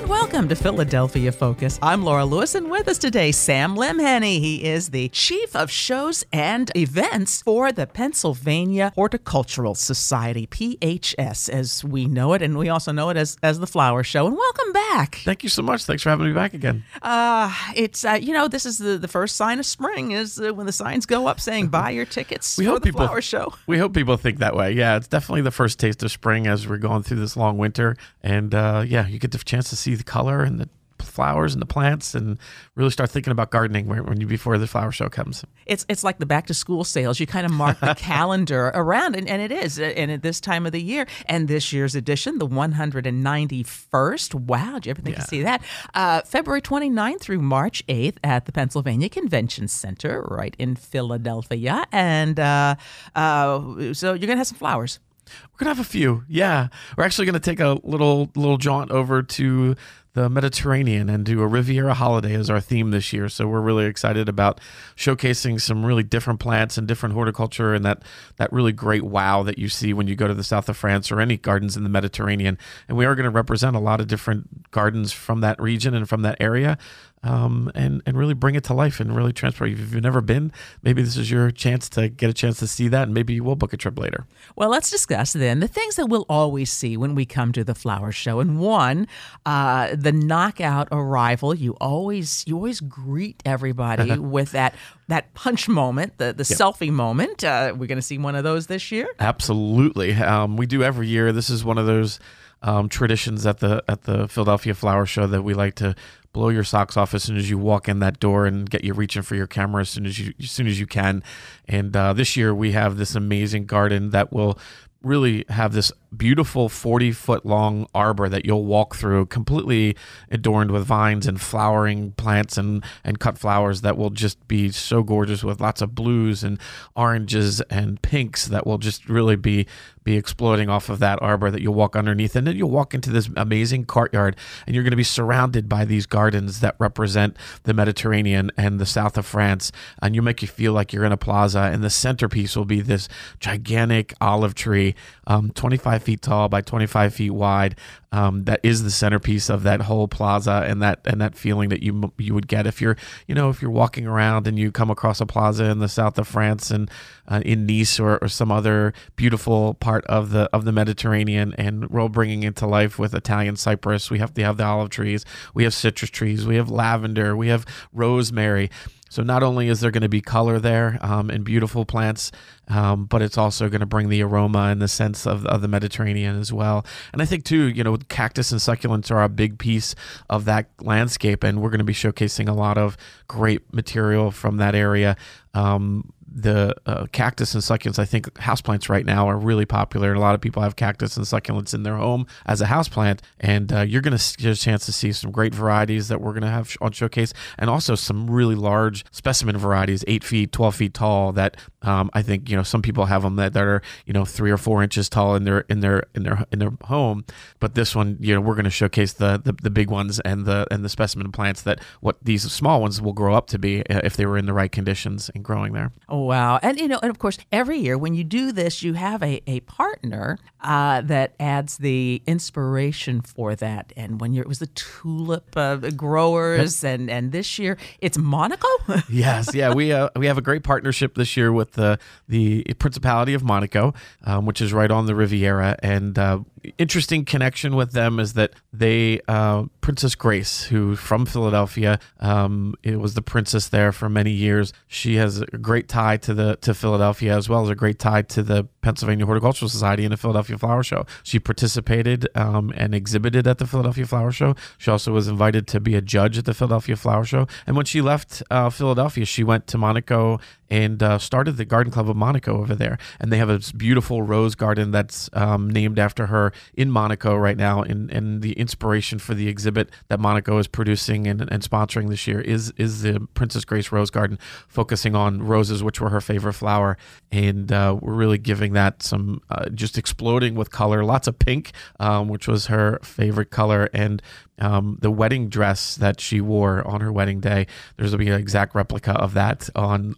welcome to Philadelphia Focus. I'm Laura Lewis, and with us today, Sam Lemhenny. He is the Chief of Shows and Events for the Pennsylvania Horticultural Society, PHS, as we know it, and we also know it as the Flower Show. And welcome back. Thank you so much. Thanks for having me back again. This is the first sign of spring is when the signs go up saying buy your tickets for the Flower Show. We hope people think that way. Yeah, it's definitely the first taste of spring as we're going through this long winter. And you get the chance to see the color and the flowers and the plants and really start thinking about gardening before the flower show comes. It's like the back to school sales. You kind of mark the calendar around, and it is. And at this time of the year, and this year's edition, the 191st. Wow, did you ever think to see that? February 29th through March 8th at the Pennsylvania Convention Center right in Philadelphia. And so you're going to have some flowers. We're going to have a few. Yeah. We're actually going to take a little jaunt over to the Mediterranean and do a Riviera holiday as our theme this year. So we're really excited about showcasing some really different plants and different horticulture and that really great wow that you see when you go to the south of France or any gardens in the Mediterranean. And we are going to represent a lot of different gardens from that region and from that area. And really bring it to life and really transport. If you've never been, maybe this is your chance to see that, and maybe you will book a trip later. Well, let's discuss then the things that we'll always see when we come to the flower show. And one, the knockout arrival. You always greet everybody with that punch moment, the selfie moment. We're going to see one of those this year. Absolutely, we do every year. This is one of those traditions at the Philadelphia Flower Show that we like to blow your socks off as soon as you walk in that door and get you reaching for your camera as soon as you can. And this year we have this amazing garden that will really have this beautiful 40-foot long arbor that you'll walk through, completely adorned with vines and flowering plants and cut flowers that will just be so gorgeous, with lots of blues and oranges and pinks that will just really be exploding off of that arbor that you'll walk underneath. And then you'll walk into this amazing courtyard, and you're going to be surrounded by these gardens that represent the Mediterranean and the south of France. And you'll make you feel like you're in a plaza. And the centerpiece will be this gigantic olive tree, 25 feet tall by 25 feet wide. That is the centerpiece of that whole plaza, and that feeling that you would get if you're walking around and you come across a plaza in the south of France and in Nice or some other beautiful part of the Mediterranean, and we're bringing it to life with Italian cypress. We have the olive trees, we have citrus trees, we have lavender, we have rosemary. So not only is there going to be color there and beautiful plants, but it's also going to bring the aroma and the sense of the Mediterranean as well. And I think too, cactus and succulents are a big piece of that landscape, and we're going to be showcasing a lot of great material from that area. The cactus and succulents, I think houseplants right now are really popular. A lot of people have cactus and succulents in their home as a houseplant, and you're going to get a chance to see some great varieties that we're going to have on showcase, and also some really large specimen varieties, 8 feet, 12 feet tall, that I think some people have them that are 3 or 4 inches tall in their home. But this one, we're going to showcase the big ones and the specimen plants that what these small ones will grow up to be if they were in the right conditions and growing there. Oh, wow. And, and of course, every year when you do this, you have a partner that adds the inspiration for that. And one year it was the tulip growers, Yep. and this year it's Monaco. Yes. Yeah. We have a great partnership this year with the Principality of Monaco, which is right on the Riviera. And interesting connection with them is that they, Princess Grace, who from Philadelphia, it was the princess there for many years. She has a great tie to Philadelphia, as well as a great tie to the Pennsylvania Horticultural Society and the Philadelphia Flower Show. She participated and exhibited at the Philadelphia Flower Show. She also was invited to be a judge at the Philadelphia Flower Show. And when she left Philadelphia, she went to Monaco and started the Garden Club of Monaco over there. And they have this beautiful rose garden that's named after her in Monaco right now. And the inspiration for the exhibit that Monaco is producing and sponsoring this year is the Princess Grace Rose Garden, focusing on roses, which were her favorite flower. And we're really giving that some just exploding with color, lots of pink, which was her favorite color. And the wedding dress that she wore on her wedding day, there's going to be an exact replica of that on as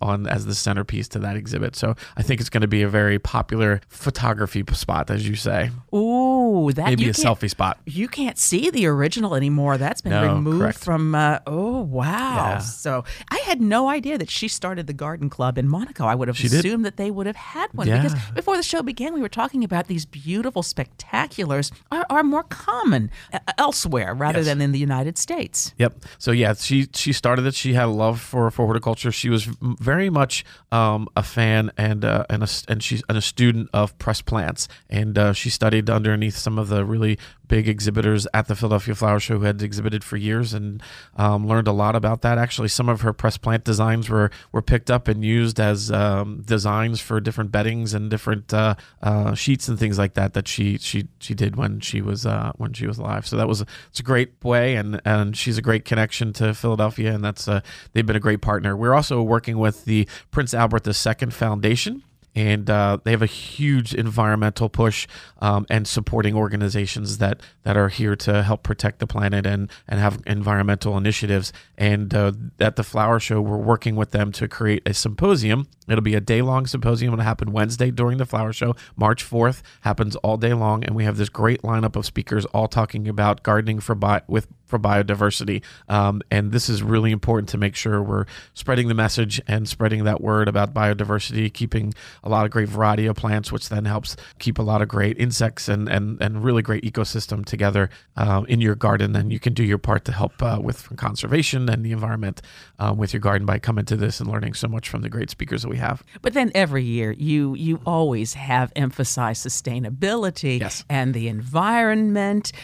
as the centerpiece to that exhibit. So I think it's going to be a very popular photography spot, as you say. Ooh, that maybe a selfie spot. You can't see the original anymore. That's been removed correct. from. Oh wow! Yeah. So I had no idea that she started the garden club in Monaco. I would have assumed that they would have had one because before the show began, we were talking about these beautiful spectaculars are more common elsewhere rather than in the United States. Yep. So yeah, she started it. She had a love for horticulture. She was very much a fan and she's a student of pressed plants, and she studied underneath some of the really big exhibitors at the Philadelphia Flower Show who had exhibited for years, and learned a lot about that. Actually, some of her pressed plant designs were picked up and used as designs for different beddings and different sheets and things like that she did when she was alive. So it's a great way, and she's a great connection to Philadelphia, and that's they've been a great partner. We're also working with the Prince Albert II Foundation. And they have a huge environmental push and supporting organizations that are here to help protect the planet and have environmental initiatives. And at the Flower Show, we're working with them to create a symposium. It'll be a day-long symposium. It'll happen Wednesday during the Flower Show. March 4th happens all day long, and we have this great lineup of speakers all talking about gardening for biodiversity. And this is really important to make sure we're spreading the message and spreading that word about biodiversity, keeping a lot of great variety of plants, which then helps keep a lot of great insects and really great ecosystem together in your garden. And you can do your part to help with conservation and the environment with your garden by coming to this and learning so much from the great speakers that we have. But then every year you always have emphasized sustainability and the environment,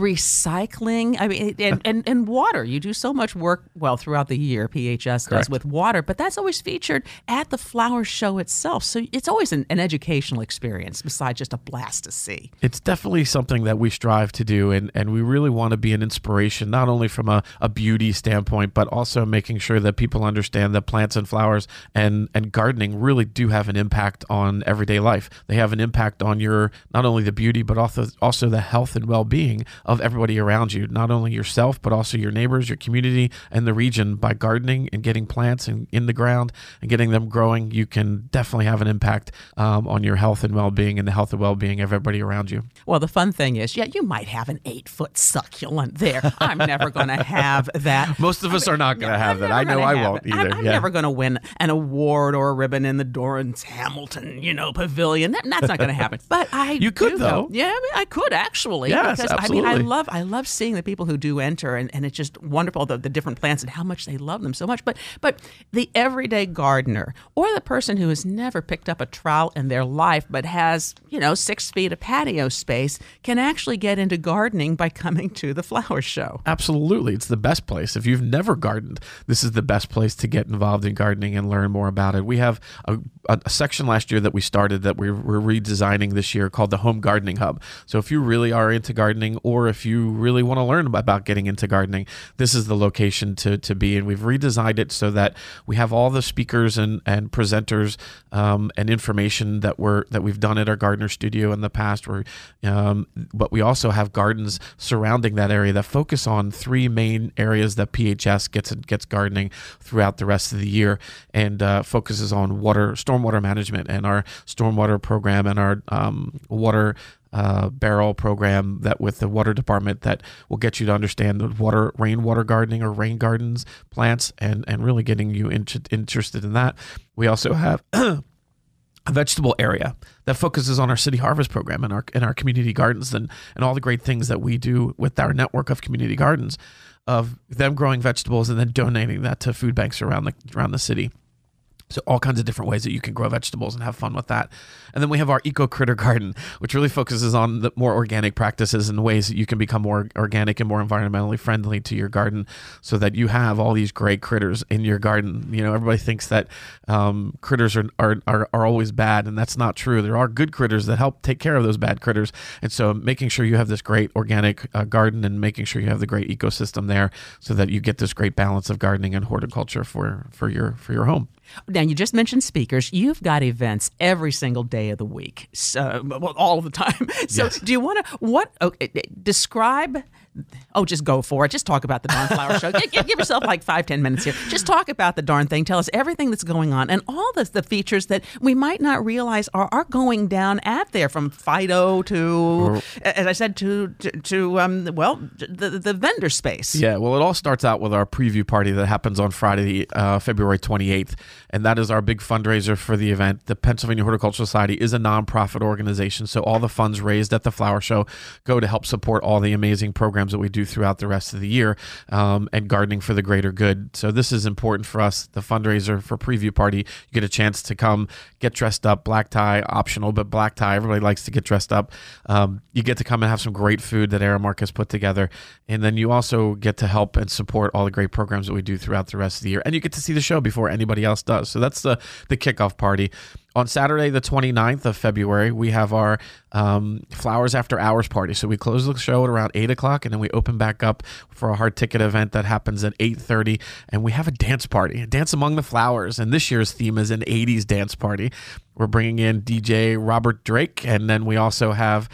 recycling. I mean, and water. You do so much work, throughout the year, PHS does with water, but that's always featured at the Flower Show itself. So it's always an educational experience besides just a blast to see. It's definitely something that we strive to do, and we really want to be an inspiration, not only from a beauty standpoint, but also making sure that people understand that plants and flowers and gardening really do have an impact on everyday life. They have an impact on your, not only the beauty, but also the health and well-being of everybody around you, not only yourself, but also your neighbors, your community, and the region. By gardening and getting plants in the ground and getting them growing, you can definitely have an impact on your health and well-being and the health and well-being of everybody around you. Well, the fun thing is, you might have an 8-foot succulent there. I'm never going to have that. Most of us are not going to have that. I know I won't either. I'm never going to win an award or a ribbon in the Dorrance Hamilton, pavilion. That's not going to happen. But you could though. Yeah, I could actually. Yes, because, absolutely. I love seeing the people who do enter, and it's just wonderful the different plants and how much they love them so much. But the everyday gardener or the person who has never picked up a trowel in their life but has 6 feet of patio space can actually get into gardening by coming to the Flower Show. Absolutely. It's the best place. If you've never gardened, this is the best place to get involved in gardening and learn more about it. We have a section last year that we started that we're redesigning this year called the Home Gardening Hub. So if you really are into gardening, or if you really want to learn about getting into gardening, this is the location to be. And we've redesigned it so that we have all the speakers and presenters and information that we've done at our gardener studio in the past. But we also have gardens surrounding that area that focus on 3 main areas that PHS gets gardening throughout the rest of the year, and focuses on stormwater management and our stormwater program and our water barrel program that with the water department that will get you to understand the rainwater gardening or rain gardens plants and really getting you interested in that. We also have a vegetable area that focuses on our City Harvest program and our community gardens and all the great things that we do with our network of community gardens, of them growing vegetables and then donating that to food banks around the city. So all kinds of different ways that you can grow vegetables and have fun with that. And then we have our Eco Critter Garden, which really focuses on the more organic practices and ways that you can become more organic and more environmentally friendly to your garden, so that you have all these great critters in your garden. Everybody thinks that critters are always bad, and that's not true. There are good critters that help take care of those bad critters. And so making sure you have this great organic garden and making sure you have the great ecosystem there, so that you get this great balance of gardening and horticulture for your home. Now, you just mentioned speakers. You've got events every single day of the week, so all the time. So, Yes. Do you want to describe just go for it. Just talk about the darn flower show. Give yourself like 5-10 minutes here. Just talk about the darn thing. Tell us everything that's going on and all the features that we might not realize are going down at there, from Fido to, as I said, to the vendor space. Yeah, well, it all starts out with our preview party that happens on Friday, February 28th, and that is our big fundraiser for the event. The Pennsylvania Horticultural Society is a nonprofit organization, so all the funds raised at the flower show go to help support all the amazing programs that we do throughout the rest of the year, and gardening for the greater good. So this is important for us, the fundraiser for preview party. You get a chance to come, get dressed up, black tie, optional, but black tie, everybody likes to get dressed up. You get to come and have some great food that Aramark has put together, and then you also get to help and support all the great programs that we do throughout the rest of the year, and you get to see the show before anybody else does. So that's the kickoff party. On Saturday, the 29th of February, we have our Flowers After Hours party. So we close the show at around 8 o'clock, and then we open back up for a hard ticket event that happens at 8:30. And we have a dance party, a dance among the flowers. And this year's theme is an 80s dance party. We're bringing in DJ Robert Drake, and then we also have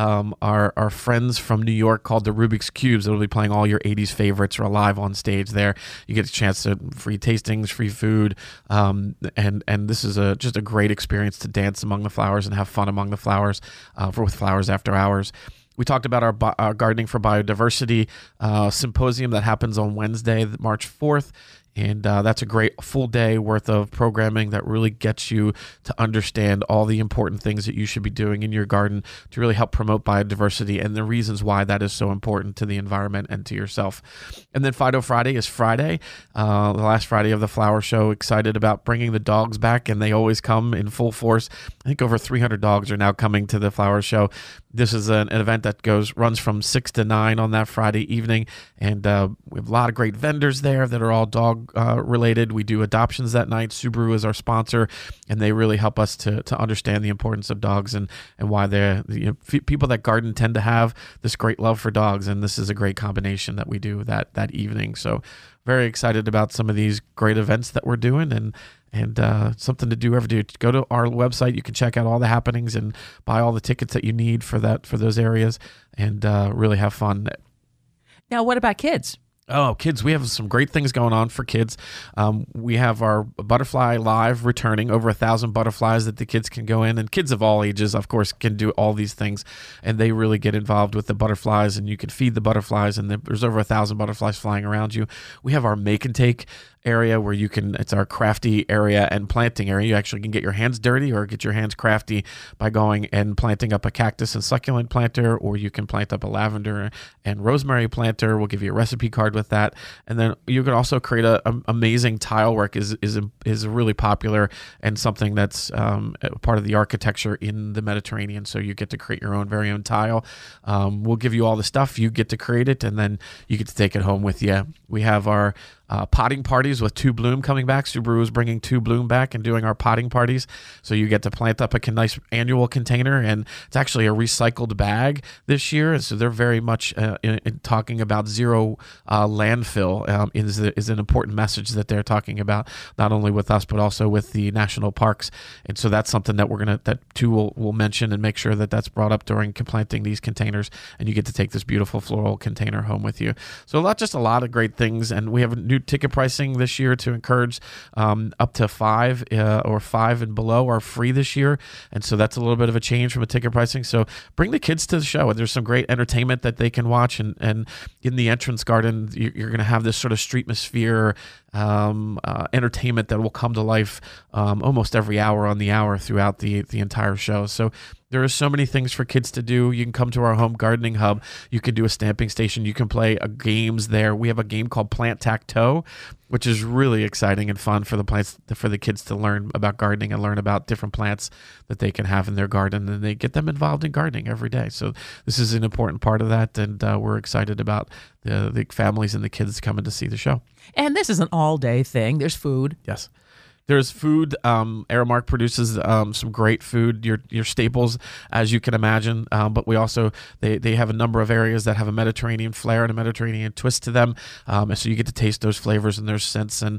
our friends from New York called the Rubik's Cubes that will be playing all your 80s favorites are live on stage there. You get a chance to free tastings, free food, and this is just a great experience to dance among the flowers and have fun among the flowers with Flowers After Hours. We talked about our Gardening for Biodiversity symposium that happens on Wednesday, March 4th. And that's a great full day worth of programming that really gets you to understand all the important things that you should be doing in your garden to really help promote biodiversity and the reasons why that is so important to the environment and to yourself. And then Fido Friday is Friday, the last Friday of the flower show. Excited about bringing the dogs back, and they always come in full force. I think over 300 dogs are now coming to the flower show. This is an event that runs from 6 to 9 on that Friday evening, and we have a lot of great vendors there that are all dog related. We do adoptions that night. Subaru is our sponsor, and they really help us to understand the importance of dogs and why people that garden tend to have this great love for dogs, and this is a great combination that we do that evening. So very excited about some of these great events that we're doing, and something to do every day. Go to our website. You can check out all the happenings and buy all the tickets that you need for those areas, and really have fun. Now, what about kids? Oh, kids, we have some great things going on for kids. We have our Butterfly Live returning, over 1,000 butterflies that the kids can go in. And kids of all ages, of course, can do all these things. And they really get involved with the butterflies, and you can feed the butterflies. And there's over 1,000 butterflies flying around you. We have our Make and Take area where it's our crafty area and planting area. You actually can get your hands dirty or get your hands crafty by going and planting up a cactus and succulent planter, or you can plant up a lavender and rosemary planter. We'll give you a recipe card with that. And then you can also create amazing tile work is really popular and something that's part of the architecture in the Mediterranean. So you get to create your very own tile. We'll give you all the stuff. You get to create it, and then you get to take it home with you. We have our potting parties with Two Bloom coming back. Subaru is bringing Two Bloom back and doing our potting parties. So you get to plant up a nice annual container, and it's actually a recycled bag this year. So they're very much talking about zero landfill is an important message that they're talking about, not only with us, but also with the national parks. And so that's something that that Two will mention and make sure that that's brought up during planting these containers, and you get to take this beautiful floral container home with you. So a lot of great things, and we have a new ticket pricing this year to encourage up to 5 or 5 and below are free this year, and so that's a little bit of a change from a ticket pricing. So bring the kids to the show. There's some great entertainment that they can watch, and in the entrance garden you're going to have this sort of streetmosphere entertainment that will come to life almost every hour on the hour throughout the entire show. So there are so many things for kids to do. You can come to our home gardening hub. You can do a stamping station. You can play games there. We have a game called Plant Tac-Toe, which is really exciting and fun for the kids to learn about gardening and learn about different plants that they can have in their garden, and they get them involved in gardening every day. So this is an important part of that, and we're excited about the families and the kids coming to see the show. And this is an all-day thing. There's food. Yes. There's food. Aramark produces some great food, your staples, as you can imagine. But we also, they have a number of areas that have a Mediterranean flair and a Mediterranean twist to them. And so you get to taste those flavors and their scents, and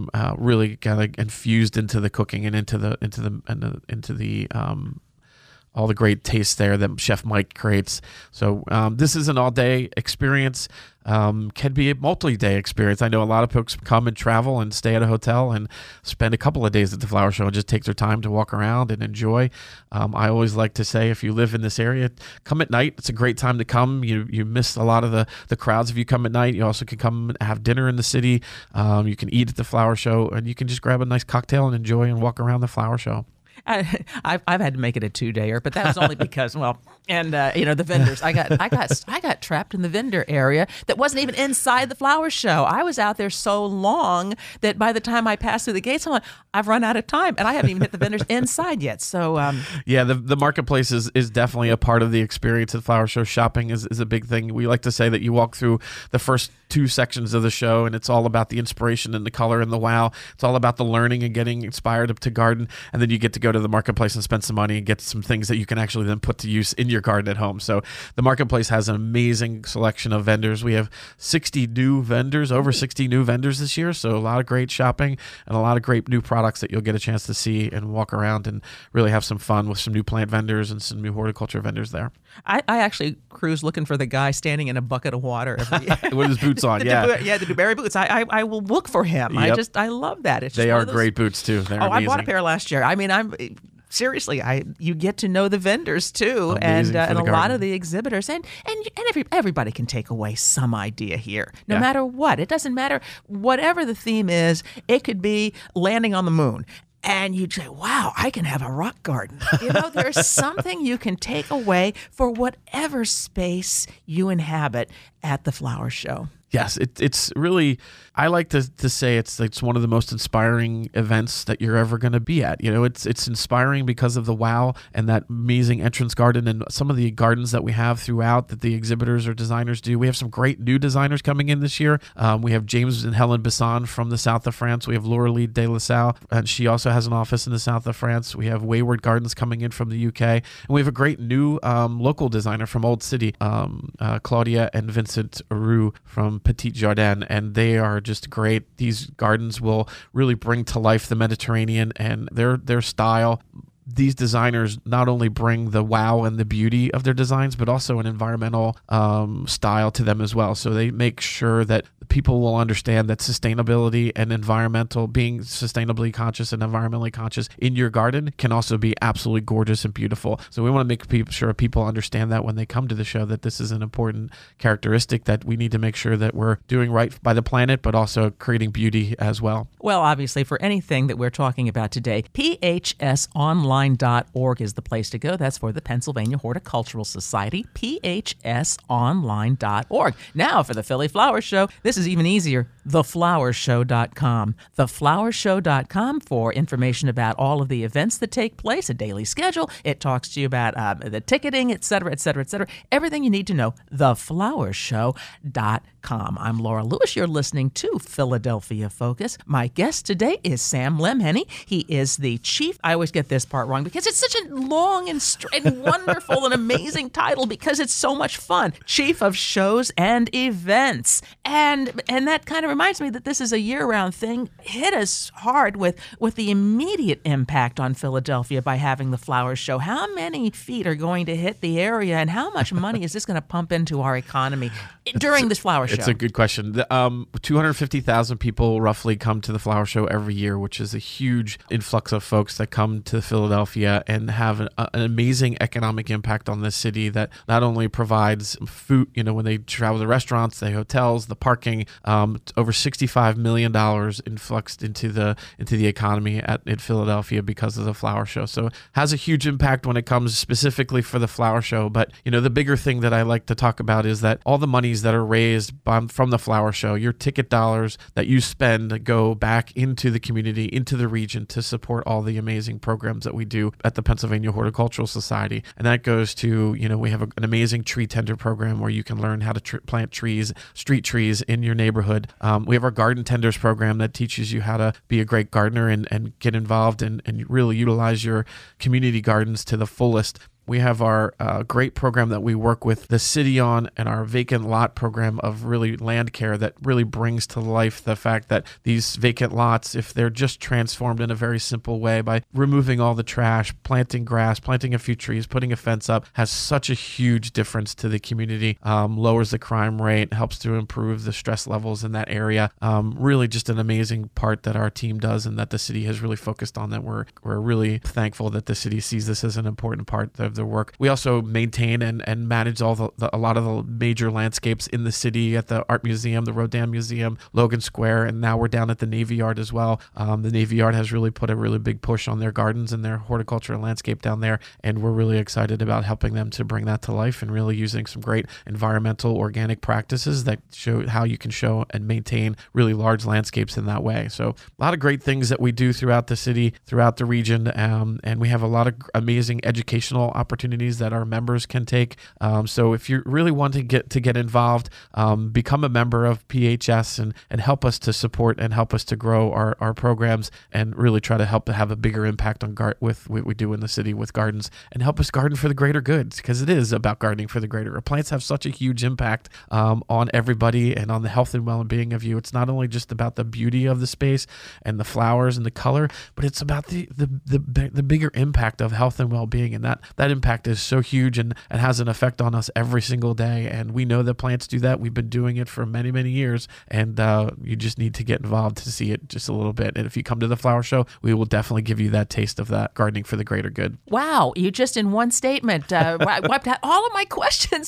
really kind of infused into the cooking and into the all the great taste there that Chef Mike creates. So this is an all-day experience. Can be a multi-day experience. I know a lot of folks come and travel and stay at a hotel and spend a couple of days at the flower show and just take their time to walk around and enjoy. I always like to say, if you live in this area, come at night. It's a great time to come. You miss a lot of the crowds if you come at night. You also can come and have dinner in the city. You can eat at the flower show, and you can just grab a nice cocktail and enjoy and walk around the flower show. I've had to make it a 2-dayer, but that was only because, the vendors. I got trapped in the vendor area that wasn't even inside the flower show. I was out there so long that by the time I passed through the gates, I'm like, I've run out of time, and I haven't even hit the vendors inside yet. So the marketplace is definitely a part of the experience at the flower show. Shopping is a big thing. We like to say that you walk through the first 2 sections of the show, and it's all about the inspiration and the color and the wow. It's all about the learning and getting inspired to garden, and then you get to go to the marketplace and spend some money and get some things that you can actually then put to use in your garden at home. So the marketplace has an amazing selection of vendors. We have over 60 new vendors this year. So a lot of great shopping and a lot of great new products that you'll get a chance to see and walk around and really have some fun with some new plant vendors and some new horticulture vendors there. I actually cruise looking for the guy standing in a bucket of water with his boots on. The DeBerry boots. I will look for him. Yep. I love that. It's they are great boots too. They're amazing. I bought a pair last year. I mean, seriously, you get to know the vendors too, and a lot of the exhibitors, and everybody can take away some idea here, no matter what. It doesn't matter whatever the theme is. It could be landing on the moon. And you'd say, wow, I can have a rock garden. There's something you can take away for whatever space you inhabit at the flower show. Yes, it's really, I like to say it's one of the most inspiring events that you're ever going to be at. It's inspiring because of the wow and that amazing entrance garden and some of the gardens that we have throughout that the exhibitors or designers do. We have some great new designers coming in this year. We have James and Helen Besson from the south of France. We have Laura-Lee de La Salle, and she also has an office in the south of France. We have Wayward Gardens coming in from the UK. And we have a great new local designer from Old City, Claudia and Vincent Roux from Petit Jardin, and they are just great. These gardens will really bring to life the Mediterranean and their style. These designers not only bring the wow and the beauty of their designs, but also an environmental style to them as well. So they make sure that people will understand that sustainability and being sustainably conscious and environmentally conscious in your garden can also be absolutely gorgeous and beautiful. So we want to make sure people understand that when they come to the show, that this is an important characteristic, that we need to make sure that we're doing right by the planet, but also creating beauty as well. Well, obviously, for anything that we're talking about today, phsonline.org is the place to go. That's for the Pennsylvania Horticultural Society, phsonline.org. Now, for the Philly Flower Show, this is even easier, theflowershow.com. Theflowershow.com for information about all of the events that take place, a daily schedule. It talks to you about the ticketing, et cetera, et cetera, et cetera. Everything you need to know, theflowershow.com. I'm Laura Lewis. You're listening to Philadelphia Focus. My guest today is Sam Lemhenny. He is the chief. I always get this part wrong because it's such a long and wonderful and amazing title because it's so much fun. Chief of Shows and Events. And that kind of reminds me that this is a year-round thing. Hit us hard with the immediate impact on Philadelphia by having the flower show. How many feet are going to hit the area, and how much money is this going to pump into our economy during this flower show? It's a good question. 250,000 people roughly come to the flower show every year, which is a huge influx of folks that come to Philadelphia and have an amazing economic impact on this city that not only provides food, when they travel to the restaurants, the hotels, the parking, over $65 million influxed into the economy in Philadelphia because of the flower show. So it has a huge impact when it comes specifically for the flower show. But the bigger thing that I like to talk about is that all the monies that are raised from the flower show, your ticket dollars that you spend, go back into the community, into the region, to support all the amazing programs that we do at the Pennsylvania Horticultural Society. And that goes to, we have an amazing tree tender program where you can learn how to plant trees, street trees in your neighborhood. We have our garden tenders program that teaches you how to be a great gardener and get involved and really utilize your community gardens to the fullest. We have our great program that we work with the city on, and our vacant lot program of really land care that really brings to life the fact that these vacant lots, if they're just transformed in a very simple way by removing all the trash, planting grass, planting a few trees, putting a fence up, has such a huge difference to the community, lowers the crime rate, helps to improve the stress levels in that area. Really just an amazing part that our team does and that the city has really focused on, that we're really thankful that the city sees this as an important part of their work. We also maintain and manage a lot of the major landscapes in the city at the Art Museum, the Rodin Museum, Logan Square, and now we're down at the Navy Yard as well. The Navy Yard has really put a really big push on their gardens and their horticulture and landscape down there, and we're really excited about helping them to bring that to life and really using some great environmental organic practices that show how you can show and maintain really large landscapes in that way. So a lot of great things that we do throughout the city, throughout the region, and we have a lot of amazing educational opportunities that our members can take. So if you really want to get involved, become a member of PHS and help us to support and help us to grow our programs and really try to help to have a bigger impact on with what we do in the city with gardens, and help us garden for the greater good, because it is about gardening for the greater. Our plants have such a huge impact on everybody and on the health and well-being of you. It's not only just about the beauty of the space and the flowers and the color, but it's about the bigger impact of health and well-being, and that impact is so huge and has an effect on us every single day. And we know that plants do that. We've been doing it for many, many years, and you just need to get involved to see it just a little bit. And if you come to the flower show, we will definitely give you that taste of that gardening for the greater good. Wow, you just in one statement wiped out all of my questions.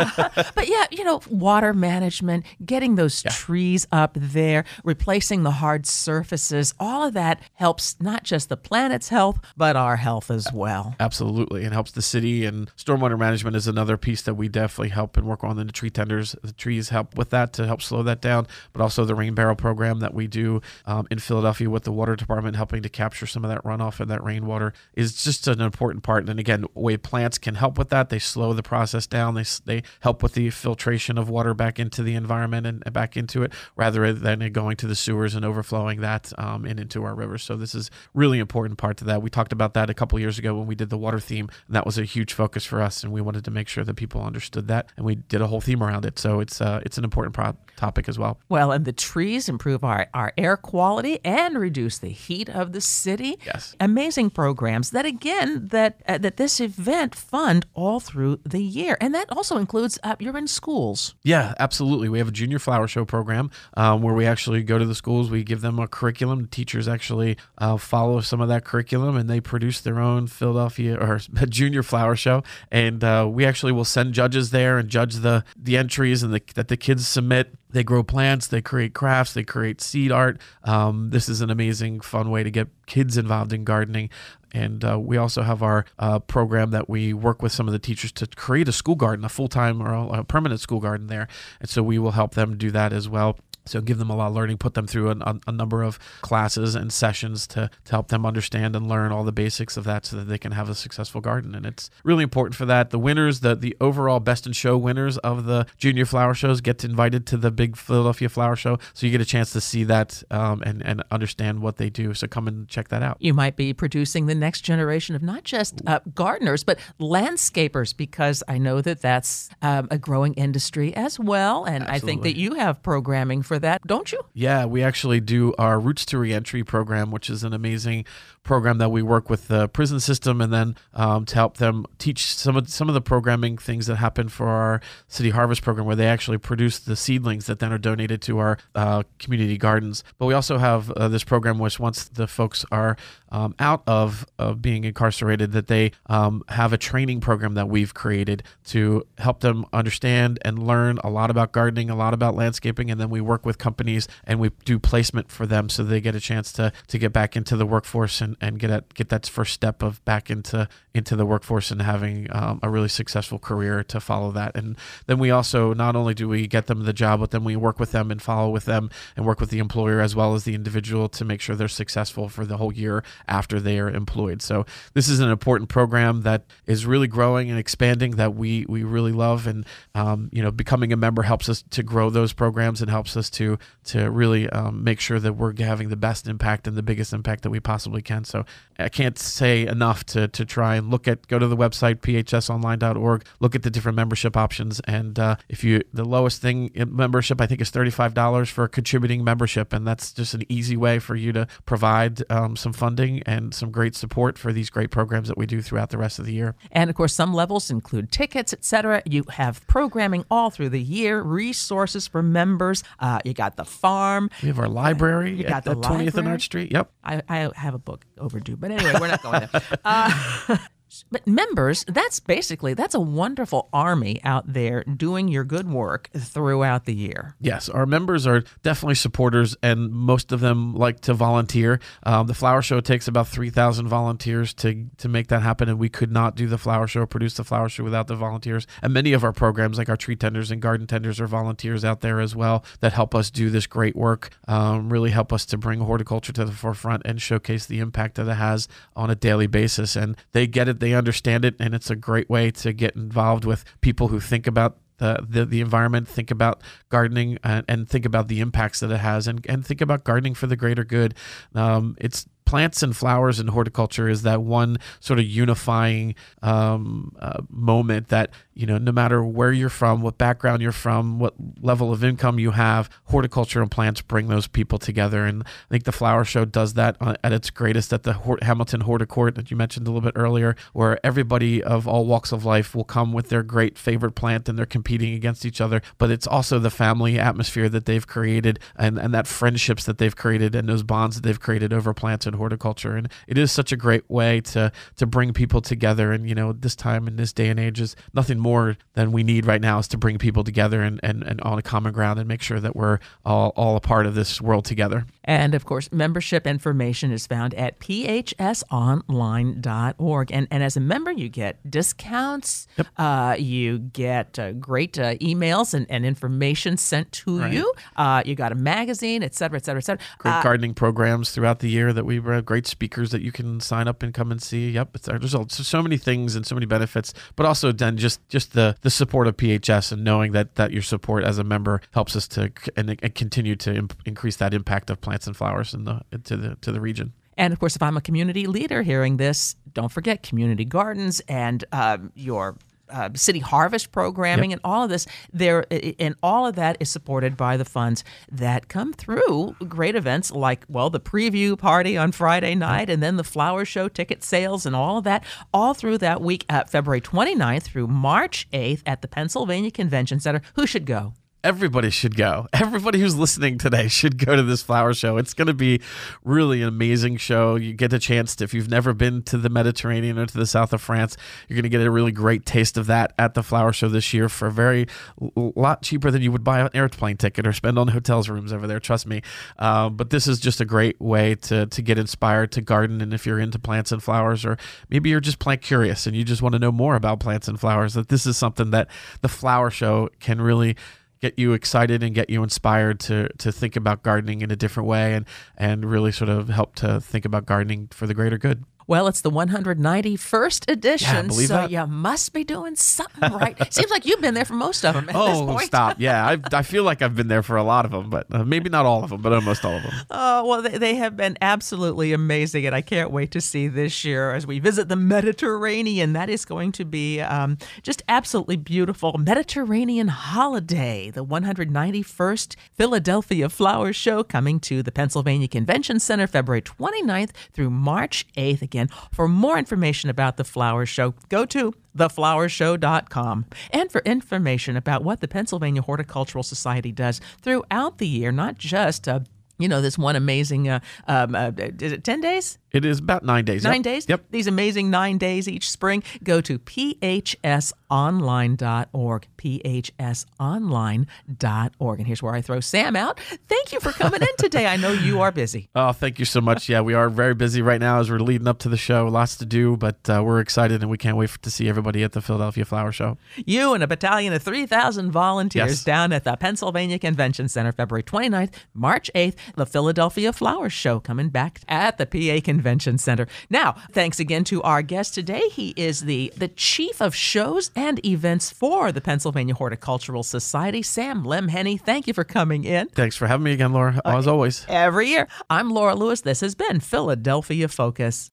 But yeah, water management, getting those trees up there, replacing the hard surfaces, all of that helps not just the planet's health, but our health as well. Absolutely. It helps the city, and stormwater management is another piece that we definitely help and work on. The tree tenders, the trees help with that to help slow that down, but also the rain barrel program that we do in Philadelphia with the water department, helping to capture some of that runoff and that rainwater is just an important part. And again, way plants can help with that. They slow the process down. They help with the filtration of water back into the environment and back into it, rather than it going to the sewers and overflowing that and into our rivers. So this is really important part to that. We talked about that a couple years ago when we did the water theme, and that was a huge focus for us, and we wanted to make sure that people understood that, and we did a whole theme around it. So it's an important topic as well. Well, and the trees improve our air quality and reduce the heat of the city. Yes. Amazing programs that, again, that this event fund all through the year. And that also includes you're in schools. Yeah, absolutely. We have a junior flower show program where we actually go to the schools. We give them a curriculum. The teachers actually follow some of that curriculum, and they produce their own Philadelphia or junior flower show. And we actually will send judges there and judge the entries and that the kids submit. They grow plants, they create crafts, they create seed art. This is an amazing, fun way to get kids involved in gardening. And we also have our program that we work with some of the teachers to create a school garden, a full-time or a permanent school garden there. And so we will help them do that as well. So give them a lot of learning, put them through a number of classes and sessions to help them understand and learn all the basics of that so that they can have a successful garden. And it's really important for that. The winners, the overall Best in Show winners of the junior flower shows get invited to the big Philadelphia Flower Show. So you get a chance to see that and understand what they do. So come and check that out. You might be producing the next generation of not just gardeners, but landscapers, because I know that that's a growing industry as well. And Absolutely. I think that you have programming for that, don't you? Yeah, we actually do our Roots to Reentry program, which is an amazing program that we work with the prison system, and then to help them teach some of the programming things that happen for our City Harvest program, where they actually produce the seedlings that then are donated to our community gardens. But we also have this program which, once the folks are out of being incarcerated, that they have a training program that we've created to help them understand and learn a lot about gardening, a lot about landscaping, and then we work with companies and we do placement for them so they get a chance to get back into the workforce and get that first step of back into the workforce and having a really successful career to follow that. And then we also, not only do we get them the job, but then we work with them and follow with them and work with the employer as well as the individual to make sure they're successful for the whole year after they are employed. So this is an important program that is really growing and expanding that we really love. And becoming a member helps us to grow those programs and helps us to really make sure that we're having the best impact and the biggest impact that we possibly can. And so I can't say enough to try and go to the website, phsonline.org, look at the different membership options. And the lowest thing in membership, I think, is $35 for a contributing membership. And that's just an easy way for you to provide some funding and some great support for these great programs that we do throughout the rest of the year. And of course, some levels include tickets, etc. You have programming all through the year, resources for members. You got the farm. We have our library. You got the 20th and Arch Street. Yep. I have a book overdue, but anyway, we're not going there. But members, that's a wonderful army out there doing your good work throughout the year. Yes, our members are definitely supporters, and most of them like to volunteer. The Flower Show takes about 3,000 volunteers to make that happen, and we could not do the Flower Show, produce the Flower Show without the volunteers. And many of our programs, like our tree tenders and garden tenders, are volunteers out there as well that help us do this great work, really help us to bring horticulture to the forefront and showcase the impact that it has on a daily basis. And they get it. They understand it, and it's a great way to get involved with people who think about the environment, think about gardening, and think about the impacts that it has, and think about gardening for the greater good. It's plants and flowers and horticulture is that one sort of unifying moment that, no matter where you're from, what background you're from, what level of income you have, horticulture and plants bring those people together. And I think the Flower Show does that at its greatest at the Hamilton Horticourt that you mentioned a little bit earlier, where everybody of all walks of life will come with their great favorite plant and they're competing against each other. But it's also the family atmosphere that they've created and that friendships that they've created and those bonds that they've created over plants and horticulture. And it is such a great way to bring people together. And, this time in this day and age is nothing more than we need right now is to bring people together and on a common ground and make sure that we're all a part of this world together. And of course, membership information is found at phsonline.org. And as a member, you get discounts, Yep. You get great emails and information sent to you. You got a magazine, et cetera, et cetera, et cetera. Great gardening programs throughout the year that we have, great speakers that you can sign up and come and see. Yep, there's so many things and so many benefits, but also then just the support of PHS and knowing that your support as a member helps us to and continue to increase that impact of plants and flowers to the region. And of course, if I'm a community leader hearing this, don't forget community gardens and your city harvest programming. Yep. And all of this and all of that is supported by the funds that come through great events like, the preview party on Friday night and then the Flower Show ticket sales and all of that, all through that week, February 29th through March 8th at the Pennsylvania Convention Center. Who should go? Everybody should go. Everybody who's listening today should go to this Flower Show. It's going to be really an amazing show. You get a chance to, if you've never been to the Mediterranean or to the south of France, you're going to get a really great taste of that at the Flower Show this year for a lot cheaper than you would buy an airplane ticket or spend on hotels rooms over there. Trust me. But this is just a great way to get inspired to garden. And if you're into plants and flowers, or maybe you're just plant curious and you just want to know more about plants and flowers, that this is something that the Flower Show can really get you excited and get you inspired to think about gardening in a different way and really sort of help to think about gardening for the greater good. Well, it's the 191st edition, believe so that. You must be doing something right. Seems like you've been there for most of them at this point. Stop. Yeah, I feel like I've been there for a lot of them, but maybe not all of them, but almost all of them. Well, they have been absolutely amazing, and I can't wait to see this year as we visit the Mediterranean. That is going to be just absolutely beautiful. Mediterranean Holiday, the 191st Philadelphia Flower Show coming to the Pennsylvania Convention Center February 29th through March 8th. Again, for more information about the Flower Show, go to theflowershow.com. And for information about what the Pennsylvania Horticultural Society does throughout the year, not just this one amazing, is it 10 days? It is about 9 days. 9 days? Yep. These amazing 9 days each spring. Go to phsonline.org, phsonline.org. And here's where I throw Sam out. Thank you for coming in today. I know you are busy. Oh, thank you so much. Yeah, we are very busy right now as we're leading up to the show. Lots to do, but we're excited and we can't wait to see everybody at the Philadelphia Flower Show. You and a battalion of 3,000 volunteers Yes. down at the Pennsylvania Convention Center February 29th, March 8th, the Philadelphia Flower Show coming back at the PA Convention Convention Center. Now, thanks again to our guest today. He is the chief of shows and events for the Pennsylvania Horticultural Society, Sam Lemhenney. Thank you for coming in. Thanks for having me again, Laura, as always. Every year. I'm Laura Lewis. This has been Philadelphia Focus.